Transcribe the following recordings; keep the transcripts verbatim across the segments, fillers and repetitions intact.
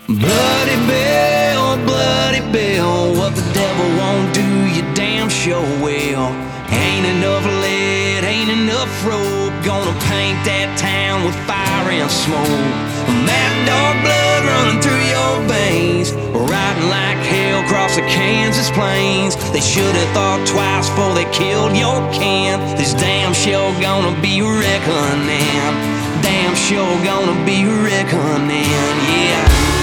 Bloody Bill, Bloody Bill, what the devil won't do, you damn sure will. Ain't enough lead, ain't enough rope, gonna paint that town with fire and smoke. Mad dog blood running through your veins, riding like hell across the Kansas plains. They should have thought twice before they killed your kin. This damn sure gonna be reckoning, damn sure gonna be reckoning, yeah.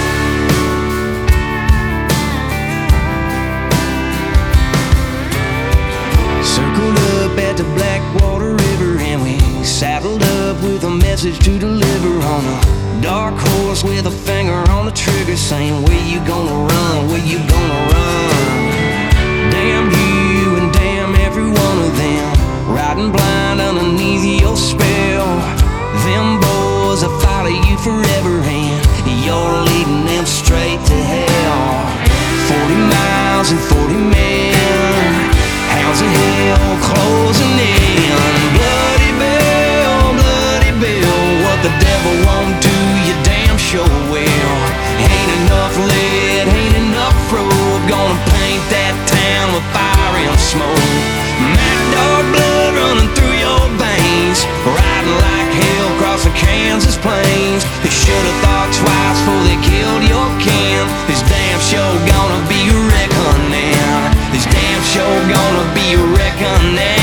Circled up at the Blackwater River, and we saddled up with a message to deliver on a dark horse with a finger on the trigger, saying, where you gonna run, where you gonna run? Damn you and damn every one of them, riding blind underneath your spell. Them boys will follow you forever, and you're leading them straight to hell. Forty miles and forty men, hounds of hell closing in. Bloody Bill, Bloody Bill, what the devil won't do, you damn sure will. Ain't enough lead, ain't enough rope, gonna paint that town with fire and smoke. Mad dog blood running through your veins, riding like hell across the Kansas plains. They should have thought twice before they killed your kin. This damn show gonna be reckoning, this damn show gonna be reckoning.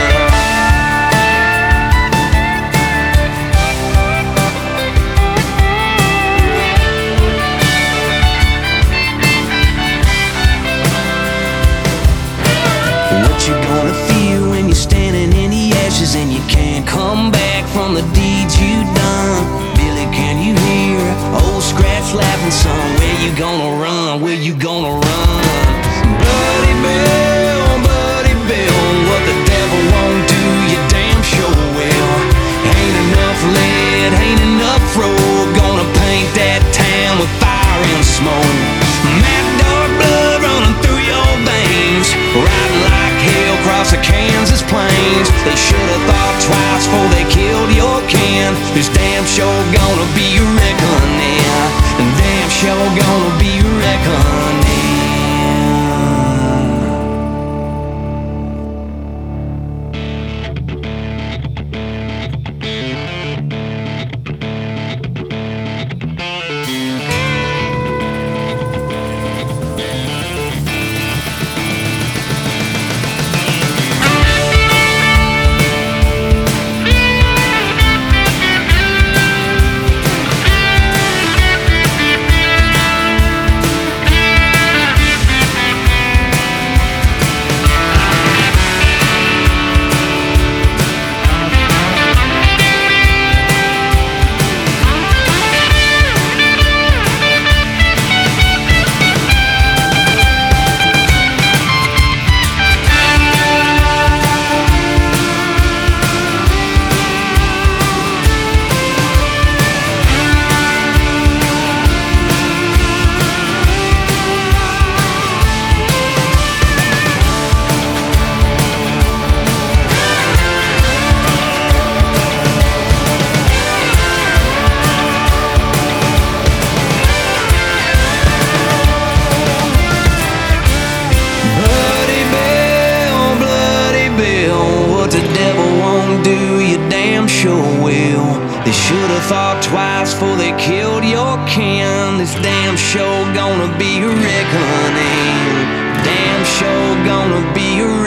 What you gonna feel when you're standing in the ashes and you can't come back from the deeds you done? Billy, can you hear old Scratch laughing, son? Where you gonna run, where you gonna run? Bloody Bill, Bloody Bill, what the devil won't do, you damn sure will. Ain't enough lead, ain't enough rope, gonna paint that town with fire and smoke. Mad dog blood running through your veins, riding like hell across the Kansas plains. They should have thought twice before they killed your kin. This damn show gonna be reckoning, and damn show gonna be reckoning. They should have thought twice before they killed your kin. This damn show gonna be reckoning, damn show gonna be